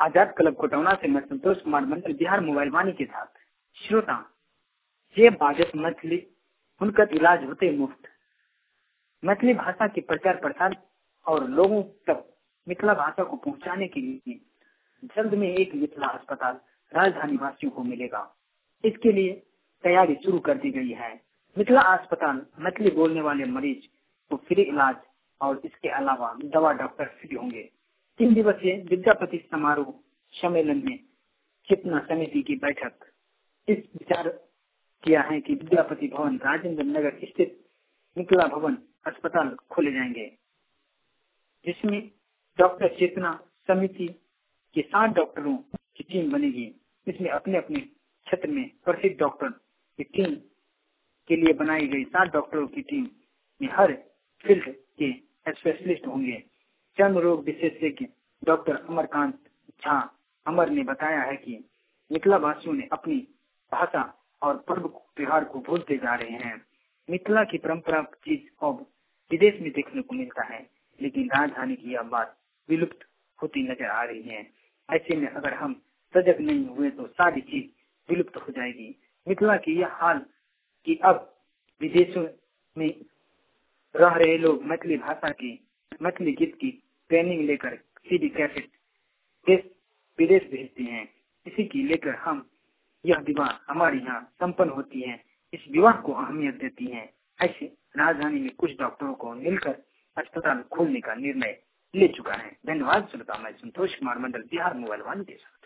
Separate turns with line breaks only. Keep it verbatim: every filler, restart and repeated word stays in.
आजाद club Kotauna से मैं Santosh Kumar Mandal Bihar mobile Vani के साथ। श्रोता जे बाजत मैथिली हुनकर इलाज होते मुफ्त। मैथिली भाषा के प्रचार प्रसार और लोगों तक मिथिला भाषा को पहुंचाने के लिए जल्द में एक मिथिला अस्पताल राजधानी वासियों को मिलेगा। इसके लिए तैयारी शुरू कर दी गई है। मिथिला अस्पताल मैथिली बोलने वाले मरीज को फ्री इलाज और इसके अलावा दवा डॉक्टर फ्री होंगे। तीन दिवसीय विद्यापति समारोह सम्मेलन में चेतना समिति की बैठक इस विचार किया है कि विद्यापति भवन राजेंद्र नगर स्थित मिथिला भवन अस्पताल खोले जाएंगे, जिसमें डॉक्टर चेतना समिति के सात डॉक्टरों की टीम बनेगी। इसमें अपने अपने क्षेत्र में प्रसिद्ध डॉक्टर की टीम के लिए बनाई गई सात डॉक्टरों की टीम में हर फील्ड के स्पेशलिस्ट होंगे। चर्म रोग विशेषज्ञ डॉक्टर अमरकांत झा अमर ने बताया है कि मिथिला वासियों ने अपनी भाषा और पर्व त्योहार को भूलते जा रहे हैं। मिथिला की परंपरा चीज अब विदेश में देखने को मिलता है, लेकिन राजधानी की यह बात विलुप्त होती नजर आ रही है। ऐसे में अगर हम सजग नहीं हुए तो सारी चीज विलुप्त हो जाएगी। मिथिला की यह हाल कि अब विदेशों में रह रहे लोग मैथिली भाषा की मैथिली गीत की ट्रेनिंग लेकर सीडी कैसेट देश विदेश भेजते हैं। इसी की लेकर हम यह विवाह हमारे यहाँ संपन्न होती है, इस विवाह को अहमियत देती है। ऐसे राजधानी में कुछ डॉक्टरों को मिलकर अस्पताल खोलने का निर्णय ले चुका है। धन्यवाद श्रोता, मैं संतोष कुमार मंडल बिहार मोबाइल वाणी के साथ।